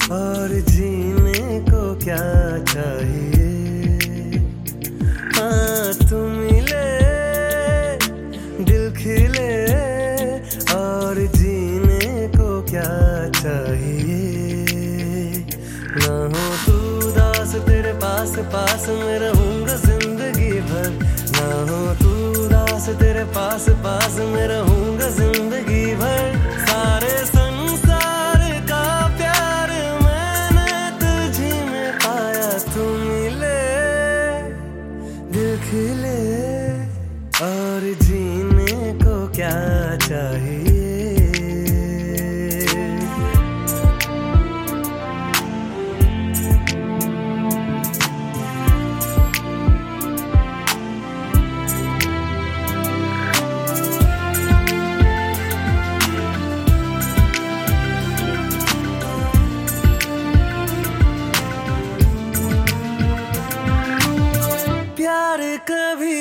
और जीने को क्या चाहिए। हाँ तुम मिले, दिल खिले, और जीने को क्या चाहिए। ना हो तू उदास, तेरे पास पास मैं रहूंगा जिंदगी भर। ना हो तू उदास, तेरे पास पास मैं रहूंगा जिंदगी भर। सारे संसार का प्यार मैंने तुझी में पाया। तू मिले, दिल खिले, और जीने को क्या चाहिए। प्यार कभी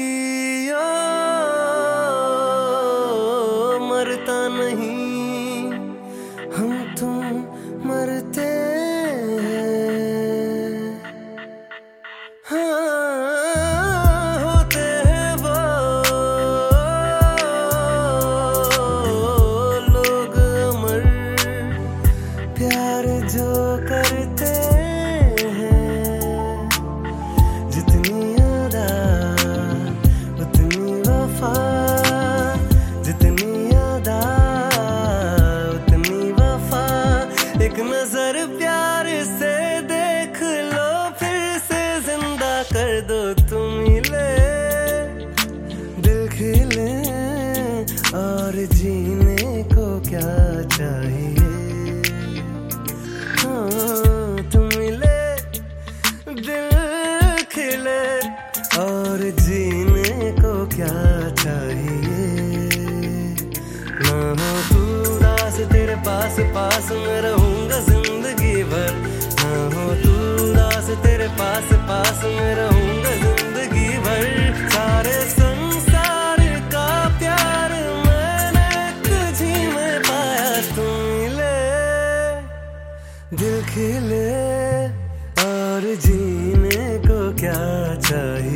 मरता नहीं, हम तुम मरते हैं। हाँ होते हैं वो लोग अमर, प्यार जो करते हैं। जितनी अदा उतनी वफा, जितनी अदा उतनी वफा। एक नजर प्यार से देख लो, फिर से जिंदा कर दो। तुम मिले, दिल खिले, और जीने को क्या चाहिए। हाँ तुम मिले, दिल खिले, और जीने को क्या चाहिए। ना हो तू उदास, तेरे पास पास मैं रहूंगा जिंदगी भर। ना हो तू उदास, तेरे पास पास मैं रहूंगा जिंदगी भर। सारे संसार का प्यार मैंने तुझी में पाया। तू मिले, दिल खिले, और जीने को क्या चाहिए।